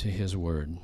to his word.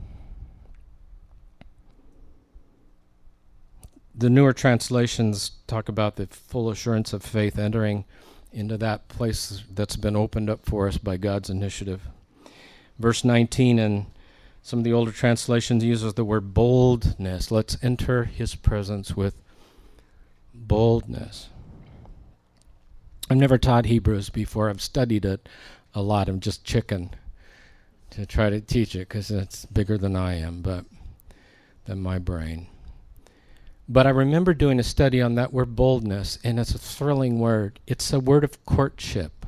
The newer translations talk about the full assurance of faith, entering into that place that's been opened up for us by God's initiative. Verse 19 in some of the older translations uses the word boldness. Let's enter his presence with boldness. I've never taught Hebrews before. I've studied it a lot. I'm just chicken to try to teach it because it's bigger than I am, than my brain. But I remember doing a study on that word boldness, and it's a thrilling word. It's a word of courtship.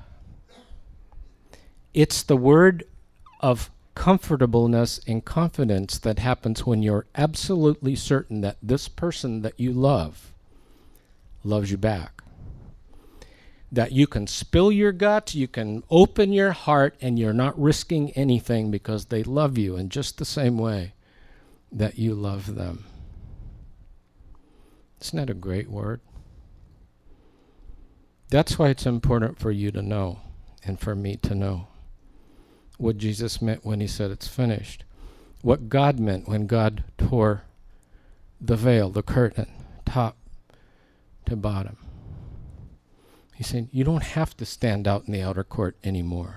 It's the word of comfortableness and confidence that happens when you're absolutely certain that this person that you love loves you back. That you can spill your guts, you can open your heart, and you're not risking anything because they love you in just the same way that you love them. Isn't that a great word? That's why it's important for you to know and for me to know what Jesus meant when he said it's finished. What God meant when God tore the veil, the curtain, top to bottom. He said, you don't have to stand out in the outer court anymore.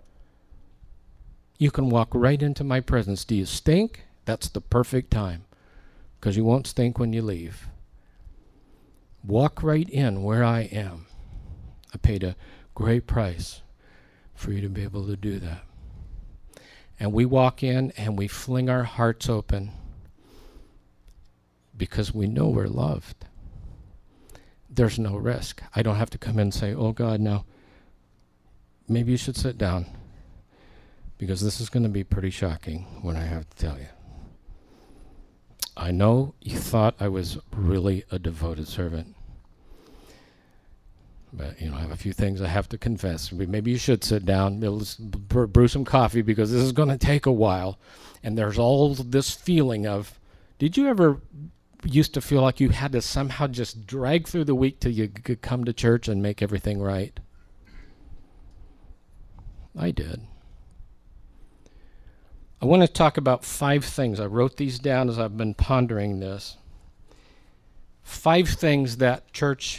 You can walk right into my presence. Do you stink? That's the perfect time, because you won't stink when you leave. Walk right in where I am. I paid a great price for you to be able to do that. And we walk in and we fling our hearts open because we know we're loved. There's no risk. I don't have to come in and say, oh God, now maybe you should sit down, because this is going to be pretty shocking what I have to tell you. I know you thought I was really a devoted servant, but I have a few things I have to confess. Maybe you should sit down, brew some coffee, because this is going to take a while. And there's all this feeling of, did you ever used to feel like you had to somehow just drag through the week till you could come to church and make everything right? I did. I want to talk about 5 things. I wrote these down as I've been pondering this. 5 things that church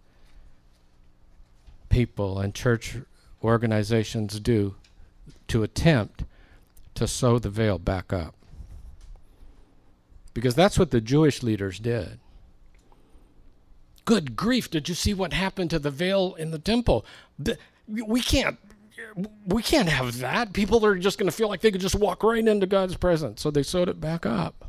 people and church organizations do to attempt to sew the veil back up. Because that's what the Jewish leaders did. Good grief, did you see what happened to the veil in the temple? We can't have that. People are just going to feel like they could just walk right into God's presence. So they sewed it back up.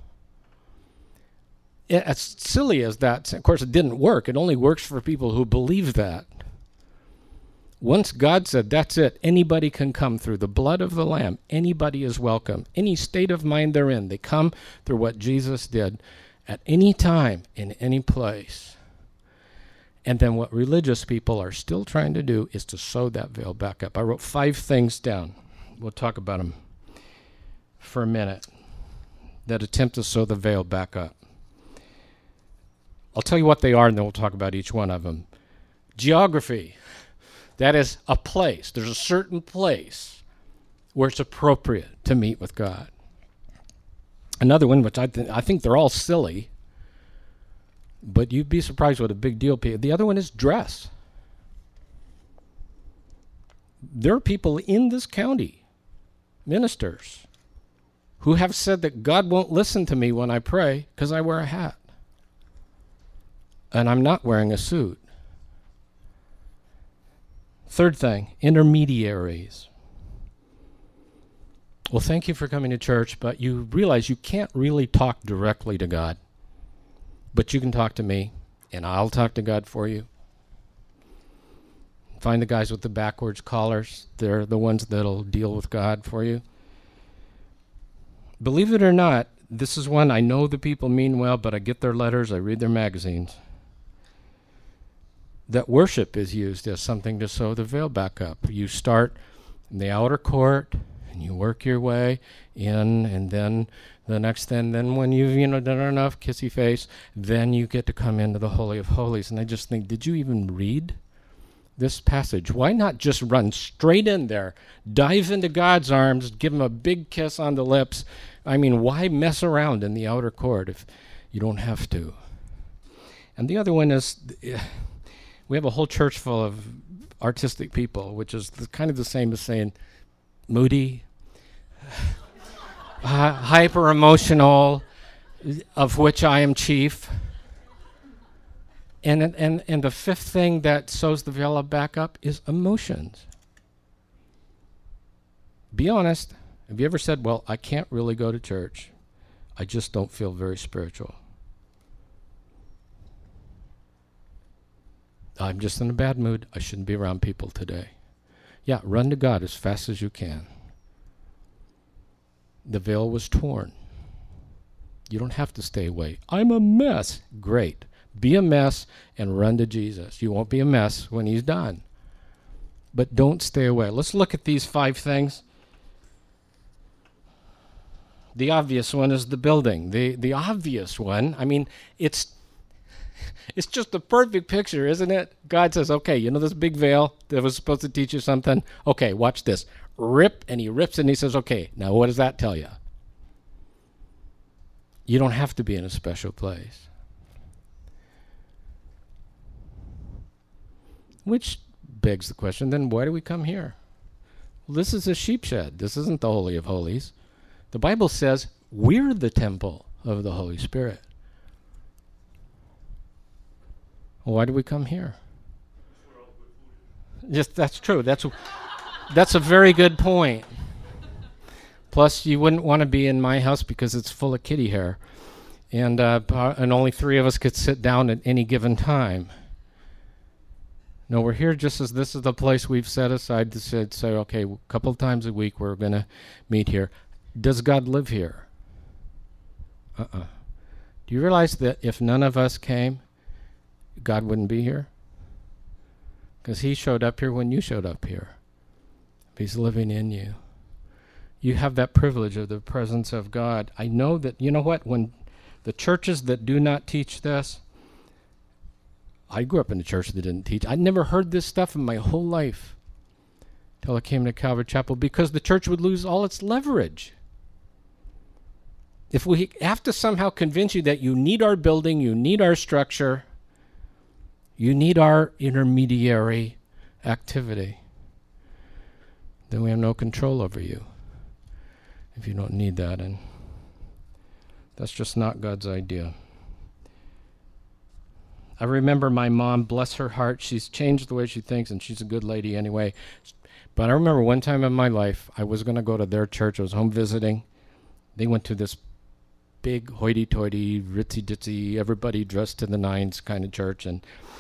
As silly as that, of course, it didn't work. It only works for people who believe that. Once God said, that's it, anybody can come through the blood of the Lamb. Anybody is welcome. Any state of mind they're in, they come through what Jesus did at any time, in any place. And then what religious people are still trying to do is to sew that veil back up. I wrote 5 things down. We'll talk about them for a minute that attempt to sew the veil back up. I'll tell you what they are, and then we'll talk about each one of them. Geography. That is a place. There's a certain place where it's appropriate to meet with God. Another one, which I think they're all silly, but you'd be surprised what a big deal. The other one is dress. There are people in this county, ministers, who have said that God won't listen to me when I pray because I wear a hat. And I'm not wearing a suit. Third thing, intermediaries. Well, thank you for coming to church, but you realize you can't really talk directly to God. But you can talk to me, and I'll talk to God for you. Find the guys with the backwards collars. They're the ones that'll deal with God for you. Believe it or not, this is one I know the people mean well, but I get their letters, I read their magazines. That worship is used as something to sew the veil back up. You start in the outer court, and you work your way in, and then the next thing, then when you've done enough kissy face, then you get to come into the Holy of Holies. And I just think, did you even read this passage? Why not just run straight in there, dive into God's arms, give him a big kiss on the lips? I mean, why mess around in the outer court if you don't have to? And the other one is, we have a whole church full of artistic people, which is kind of the same as saying moody, hyper emotional, of which I am chief. And the fifth thing that sews the veil back up is emotions. Be honest. Have you ever said, well, I can't really go to church. I just don't feel very spiritual. I'm just in a bad mood. I shouldn't be around people today. Yeah, run to God as fast as you can. The veil was torn. You don't have to stay away. I'm a mess. Great. Be a mess and run to Jesus. You won't be a mess when he's done. But don't stay away. Let's look at these 5 things. The obvious one is the building. The obvious one, I mean, it's just a perfect picture, isn't it? God says, okay, you know this big veil that was supposed to teach you something? Okay, watch this. Rip, and he rips it, and he says, okay, now what does that tell you? You don't have to be in a special place. Which begs the question, then why do we come here? Well, this is a sheep shed. This isn't the Holy of Holies. The Bible says we're the temple of the Holy Spirit. Well, why do we come here? Yes, that's true. That's a very good point. Plus, you wouldn't want to be in my house because it's full of kitty hair, and only 3 of us could sit down at any given time. No, we're here just as this is the place we've set aside to say, okay, a couple of times a week we're going to meet here. Does God live here? Do you realize that if none of us came, God wouldn't be here? Because he showed up here when you showed up here. He's living in you. You have that privilege of the presence of God. I know that, you know what, when the churches that do not teach this, I grew up in a church that didn't teach. I'd never heard this stuff in my whole life till I came to Calvary Chapel, because the church would lose all its leverage. If we have to somehow convince you that you need our building, you need our structure, you need our intermediary activity, then we have no control over you if you don't need that. And that's just not God's idea. I remember my mom, bless her heart, she's changed the way she thinks, and she's a good lady anyway. But I remember one time in my life, I was going to go to their church. I was home visiting. They went to this big hoity-toity, ritzy-ditzy, everybody dressed to the nines kind of church. And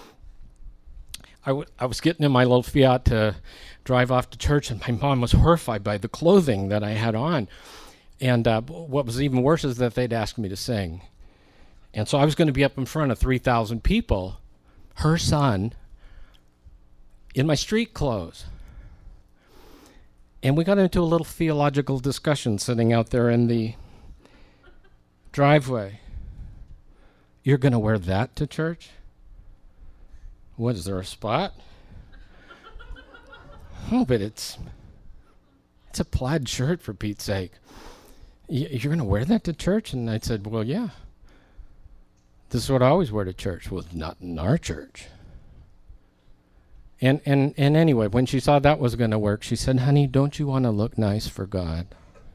I was getting in my little Fiat to drive off to church, and my mom was horrified by the clothing that I had on. And what was even worse is that they'd asked me to sing. And so I was going to be up in front of 3,000 people, her son, in my street clothes. And we got into a little theological discussion sitting out there in the driveway. You're going to wear that to church? What, is there a spot? Oh, but it's a plaid shirt, for Pete's sake. You're going to wear that to church? And I said, well, yeah. This is what I always wear to church. Well, not in our church. And anyway, when she saw that was going to work, she said, honey, don't you want to look nice for God?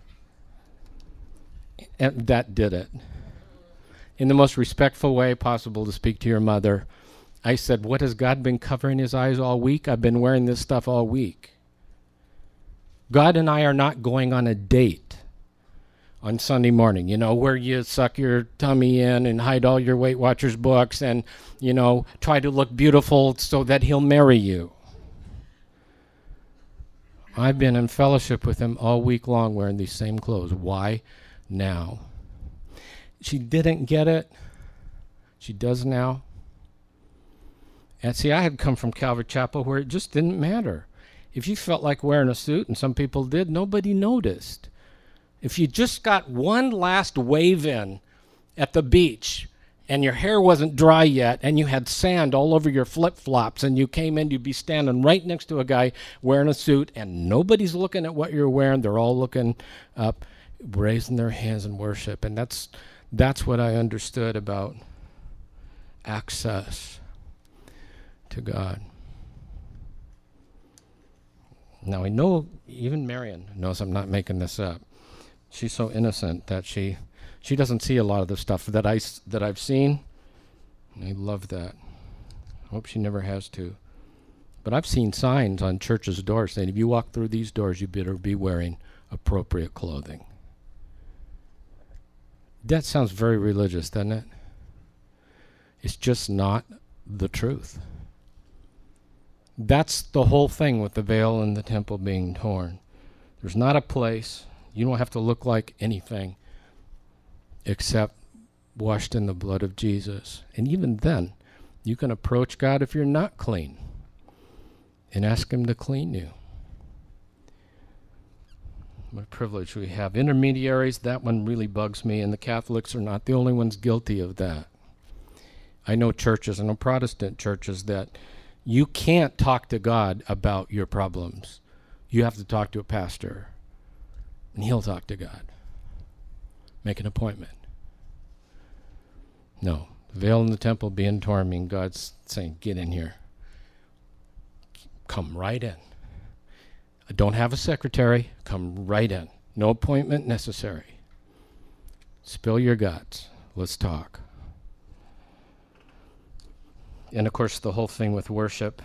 And that did it. In the most respectful way possible to speak to your mother, I said, what, has God been covering his eyes all week? I've been wearing this stuff all week. God and I are not going on a date on Sunday morning, you know, where you suck your tummy in and hide all your Weight Watchers books and, you know, try to look beautiful so that he'll marry you. I've been in fellowship with him all week long wearing these same clothes. Why now? She didn't get it. She does now. And see, I had come from Calvary Chapel where it just didn't matter. If you felt like wearing a suit, and some people did, nobody noticed. If you just got one last wave in at the beach and your hair wasn't dry yet, and you had sand all over your flip-flops, and you came in, you'd be standing right next to a guy wearing a suit, and nobody's looking at what you're wearing. They're all looking up, raising their hands in worship. And that's what I understood about access to God. Now, I know even Marion knows I'm not making this up. She's so innocent that she doesn't see a lot of the stuff that I've seen. And I love that. I hope she never has to. But I've seen signs on churches' doors saying, if you walk through these doors, you better be wearing appropriate clothing. That sounds very religious, doesn't it? It's just not the truth. That's the whole thing with the veil in the temple being torn. There's not a place. You don't have to look like anything except washed in the blood of Jesus. And even then, you can approach God if you're not clean and ask him to clean you. What a privilege we have. Intermediaries, that one really bugs me, and the Catholics are not the only ones guilty of that. I know churches, I know Protestant churches, that you can't talk to God about your problems. You have to talk to a pastor, and he'll talk to God. Make an appointment. No. The veil in the temple being torn means God's saying, get in here. Come right in. I don't have a secretary. Come right in. No appointment necessary. Spill your guts. Let's talk. And of course, the whole thing with worship.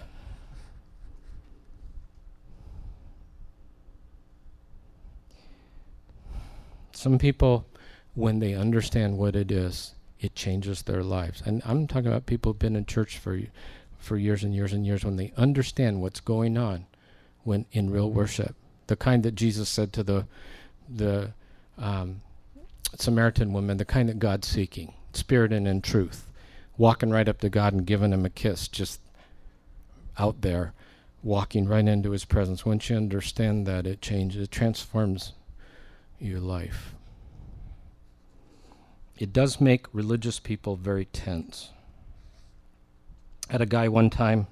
Some people, when they understand what it is, it changes their lives. And I'm talking about people who've been in church for years and years and years. When they understand what's going on when in real worship, the kind that Jesus said to the Samaritan woman, the kind that God's seeking, spirit and in truth, walking right up to God and giving him a kiss, just out there, walking right into his presence. Once you understand that, it changes, it transforms your life. It does make religious people very tense. I had a guy one time,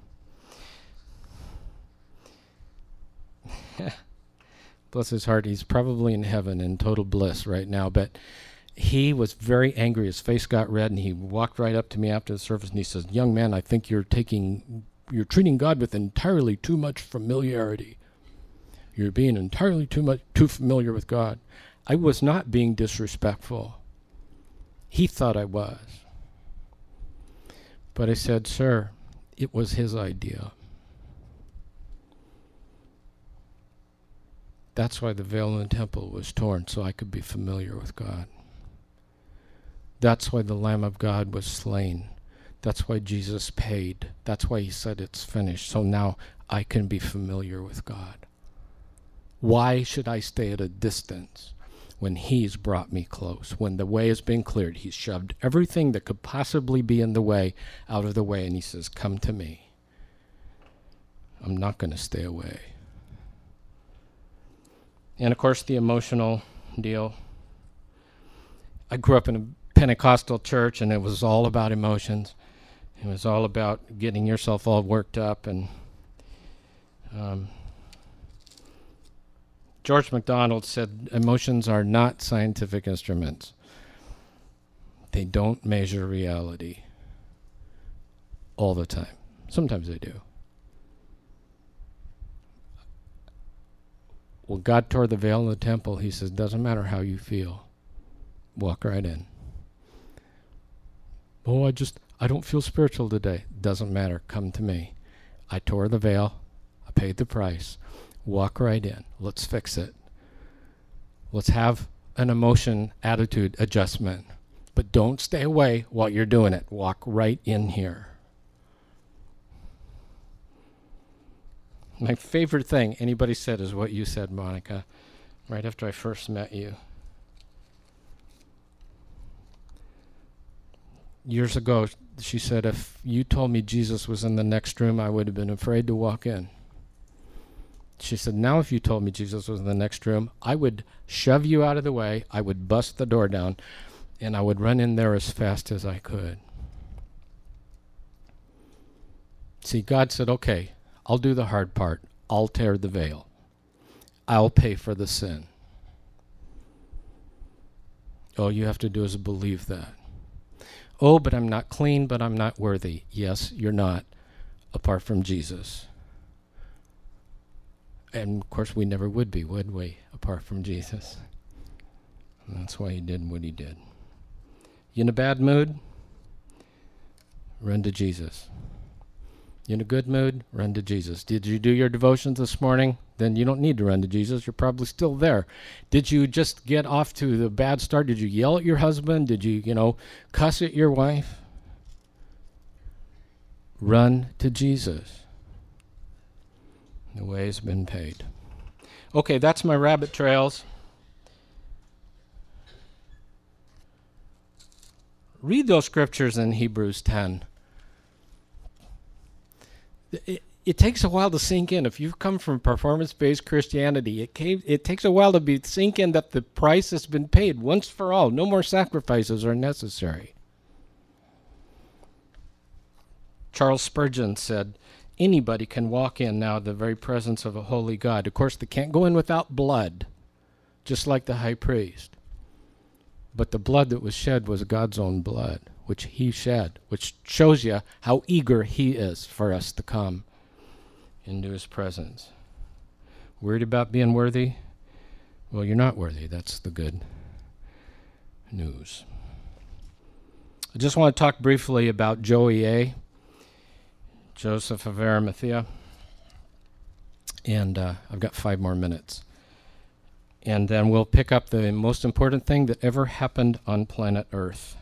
bless his heart, he's probably in heaven in total bliss right now, but he was very angry. His face got red, and he walked right up to me after the service, and he says, young man, I think you're treating God with entirely too much familiarity. You're being entirely too familiar with God. I was not being disrespectful. He thought I was. But I said, sir, it was his idea. That's why the veil in the temple was torn, so I could be familiar with God. That's why the Lamb of God was slain. That's why Jesus paid. That's why he said it's finished. So now I can be familiar with God. Why should I stay at a distance when he's brought me close? When the way has been cleared, he's shoved everything that could possibly be in the way out of the way, and he says, come to me. I'm not going to stay away. And of course, the emotional deal. I grew up in a Pentecostal church, and it was all about emotions. It was all about getting yourself all worked up. And George MacDonald said, emotions are not scientific instruments. They don't measure reality all the time. Sometimes they do. When God tore the veil in the temple, he says, doesn't matter how you feel. Walk right in. Oh, I don't feel spiritual today. Doesn't matter. Come to me. I tore the veil. I paid the price. Walk right in. Let's fix it. Let's have an emotion attitude adjustment. But don't stay away while you're doing it. Walk right in here. My favorite thing anybody said is what you said, Monica, right after I first met you. Years ago, she said, if you told me Jesus was in the next room, I would have been afraid to walk in. She said, now if you told me Jesus was in the next room, I would shove you out of the way, I would bust the door down, and I would run in there as fast as I could. See, God said, okay, I'll do the hard part. I'll tear the veil. I'll pay for the sin. All you have to do is believe that. Oh, but I'm not clean, but I'm not worthy. Yes, you're not, apart from Jesus. And, of course, we never would be, would we, apart from Jesus? And that's why he did what he did. You in a bad mood? Run to Jesus. You in a good mood? Run to Jesus. Did you do your devotions this morning? Then you don't need to run to Jesus. You're probably still there. Did you just get off to the bad start? Did you yell at your husband? Did you, cuss at your wife? Run to Jesus. The way has been paid. Okay, that's my rabbit trails. Read those scriptures in Hebrews 10. It takes a while to sink in. If you've come from performance-based Christianity, it takes a while to sink in that the price has been paid once for all. No more sacrifices are necessary. Charles Spurgeon said, anybody can walk in now the very presence of a holy God. Of course, they can't go in without blood, just like the high priest. But the blood that was shed was God's own blood, which he shed, which shows you how eager he is for us to come into his presence. Worried about being worthy? Well, you're not worthy. That's the good news. I just want to talk briefly about Joey A., Joseph of Arimathea. And I've got 5 more minutes. And then we'll pick up the most important thing that ever happened on planet Earth.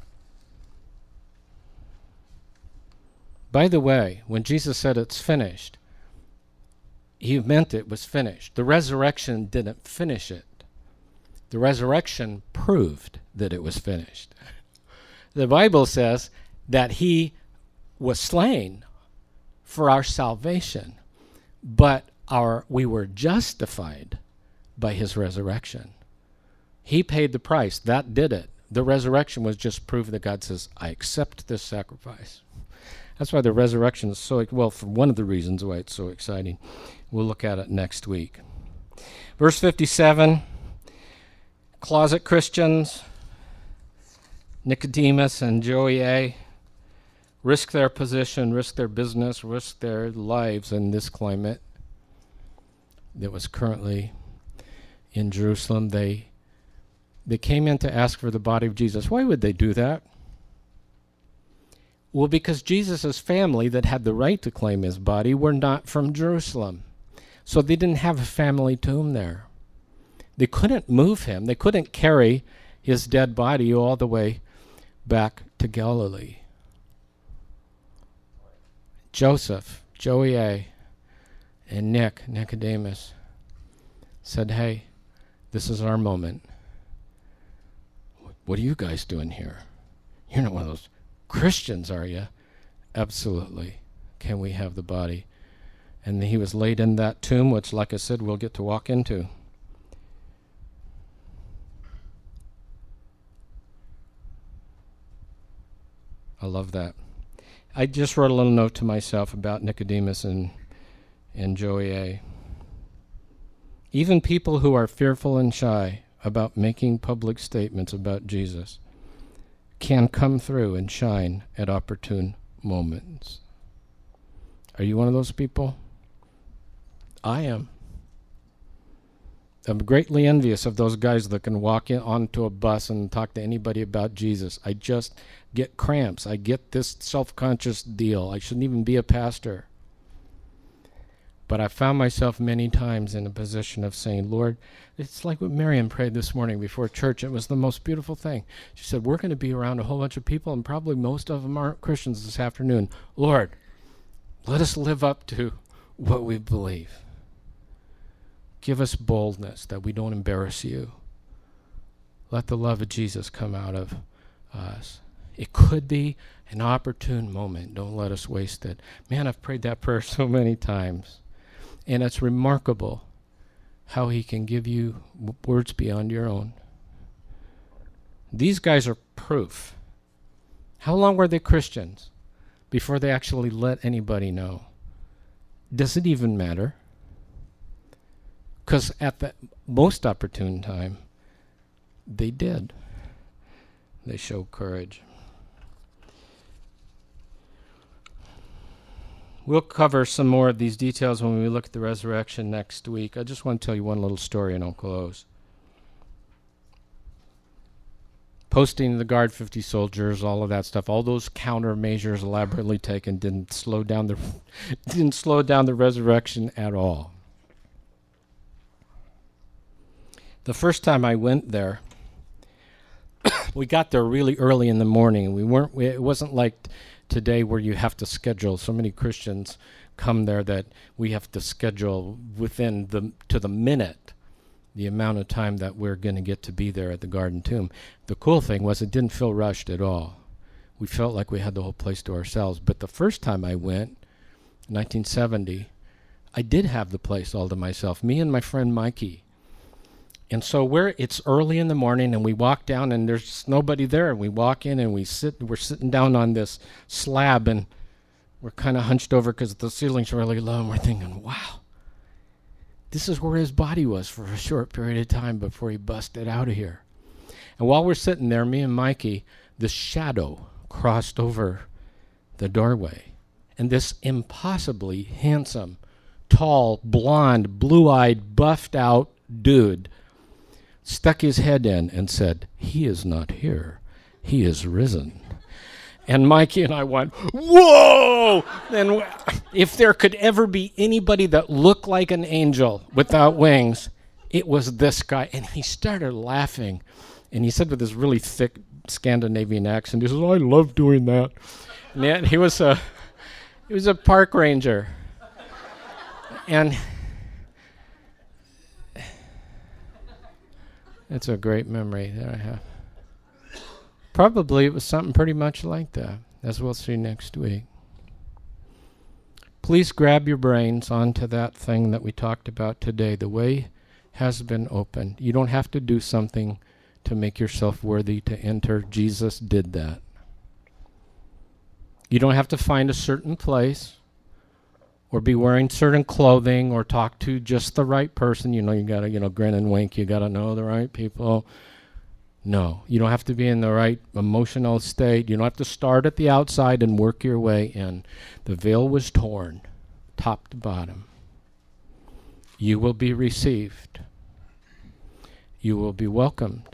By the way, when Jesus said it's finished, he meant it was finished. The resurrection didn't finish it. The resurrection proved that it was finished. The Bible says that he was slain for our salvation, but we were justified by his resurrection. He paid the price. That did it. The resurrection was just proof that God says, I accept this sacrifice. That's why the resurrection is so, well, for one of the reasons why it's so exciting. We'll look at it next week. Verse 57, closet Christians, Nicodemus and Joey A., risk their position, risk their business, risk their lives in this climate that was currently in Jerusalem. They came in to ask for the body of Jesus. Why would they do that? Well, because Jesus' family that had the right to claim his body were not from Jerusalem. So they didn't have a family tomb there. They couldn't move him. They couldn't carry his dead body all the way back to Galilee. Joseph, Joey A., and Nicodemus said, hey, this is our moment. What are you guys doing here? You're not one of those Christians, are you? Absolutely. Can we have the body? And he was laid in that tomb, which, like I said, we'll get to walk into. I love that. I just wrote a little note to myself about Nicodemus and Joey A. Even people who are fearful and shy about making public statements about Jesus can come through and shine at opportune moments. Are you one of those people? I am. I'm greatly envious of those guys that can walk in onto a bus and talk to anybody about Jesus. I just get cramps. I get this self-conscious deal. I shouldn't even be a pastor. But I found myself many times in a position of saying, Lord, it's like what Miriam prayed this morning before church. It was the most beautiful thing. She said, we're going to be around a whole bunch of people, and probably most of them aren't Christians this afternoon. Lord, let us live up to what we believe. Give us boldness that we don't embarrass you. Let the love of Jesus come out of us. It could be an opportune moment. Don't let us waste it. Man, I've prayed that prayer so many times. And it's remarkable how he can give you words beyond your own. These guys are proof. How long were they Christians before they actually let anybody know? Does it even matter? Because at the most opportune time, they did. They showed courage. We'll cover some more of these details when we look at the resurrection next week. I just want to tell you one little story and I'll close. Posting the Guard 50 soldiers, all of that stuff, all those countermeasures elaborately taken didn't slow down the resurrection at all. The first time I went there, we got there really early in the morning. It wasn't like today where you have to schedule. So many Christians come there that we have to schedule to the minute the amount of time that we're going to get to be there at the Garden Tomb. The cool thing was it didn't feel rushed at all. We felt like we had the whole place to ourselves. But the first time I went, 1970, I did have the place all to myself, me and my friend Mikey. And so it's early in the morning and we walk down and there's nobody there. We walk in and we're sitting down on this slab and we're kind of hunched over because the ceiling's really low and we're thinking, wow, this is where his body was for a short period of time before he busted out of here. And while we're sitting there, me and Mikey, the shadow crossed over the doorway. And this impossibly handsome, tall, blonde, blue-eyed, buffed out dude stuck his head in and said, "He is not here. He is risen." And Mikey and I went, whoa! And if there could ever be anybody that looked like an angel without wings, it was this guy. And he started laughing. And he said with this really thick Scandinavian accent, he says, "I love doing that." And yet he was a park ranger. And it's a great memory that I have. Probably it was something pretty much like that, as we'll see next week. Please grab your brains onto that thing that we talked about today. The way has been opened. You don't have to do something to make yourself worthy to enter. Jesus did that. You don't have to find a certain place or be wearing certain clothing or talk to just the right person. You got to, grin and wink. You got to know the right people. No, you don't have to be in the right emotional state. You don't have to start at the outside and work your way in. The veil was torn, top to bottom. You will be received. You will be welcomed.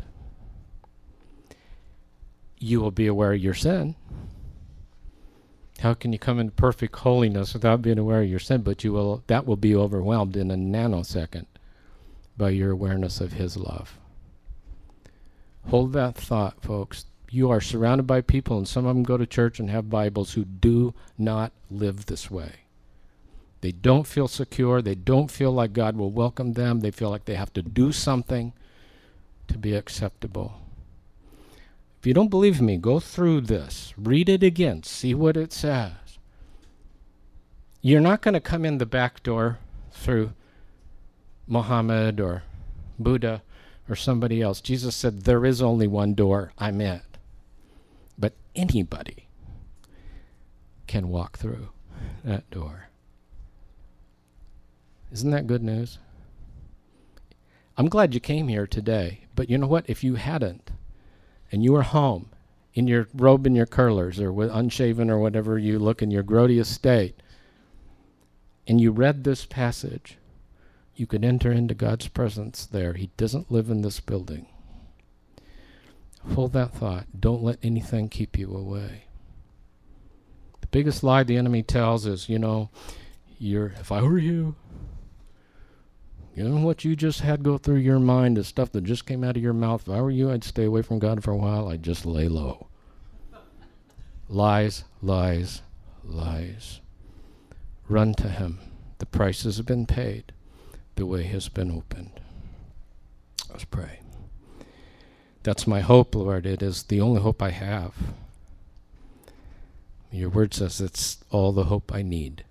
You will be aware of your sin. How can you come into perfect holiness without being aware of your sin? But that will be overwhelmed in a nanosecond by your awareness of His love. Hold that thought, folks. You are surrounded by people, and some of them go to church and have Bibles, who do not live this way. They don't feel secure. They don't feel like God will welcome them. They feel like they have to do something to be acceptable. If you don't believe me, go through this. Read it again. See what it says. You're not going to come in the back door through Muhammad or Buddha or somebody else. Jesus said, there is only one door. I'm it. But anybody can walk through that door. Isn't that good news? I'm glad you came here today. But you know what? If you hadn't, and you were home in your robe and your curlers, or with unshaven or whatever you look in your grody state, and you read this passage, you could enter into God's presence there. He doesn't live in this building. Hold that thought. Don't let anything keep you away. The biggest lie the enemy tells is, if I were you, what you just had go through your mind, the stuff that just came out of your mouth, if I were you, I'd stay away from God for a while. I'd just lay low. Lies, lies, lies. Run to Him. The price has been paid. The way has been opened. Let's pray. That's my hope, Lord. It is the only hope I have. Your word says it's all the hope I need.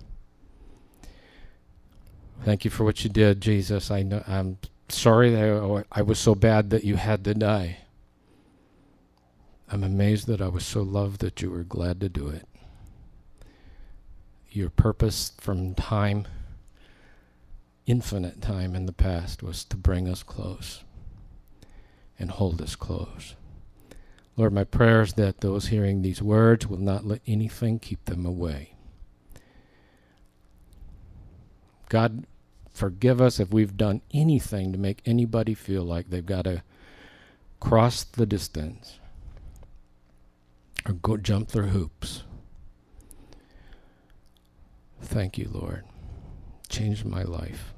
Thank you for what you did, Jesus. I'm sorry that I was so bad that you had to die. I'm amazed that I was so loved that you were glad to do it. Your purpose from time, infinite time in the past, was to bring us close and hold us close. Lord, my prayer is that those hearing these words will not let anything keep them away. God, forgive us if we've done anything to make anybody feel like they've got to cross the distance or go jump through hoops. Thank you, Lord. Changed my life.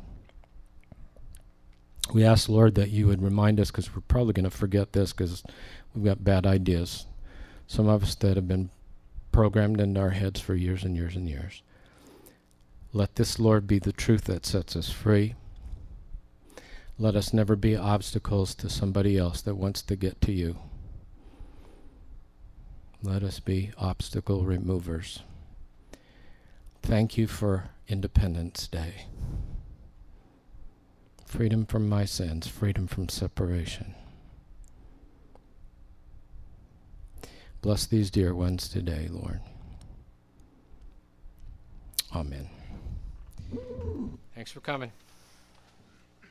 We ask, Lord, that you would remind us, because we're probably going to forget this because we've got bad ideas. Some of us that have been programmed into our heads for years and years and years. Let this, Lord, be the truth that sets us free. Let us never be obstacles to somebody else that wants to get to you. Let us be obstacle removers. Thank you for Independence Day. Freedom from my sins, freedom from separation. Bless these dear ones today, Lord. Amen. Thanks for coming.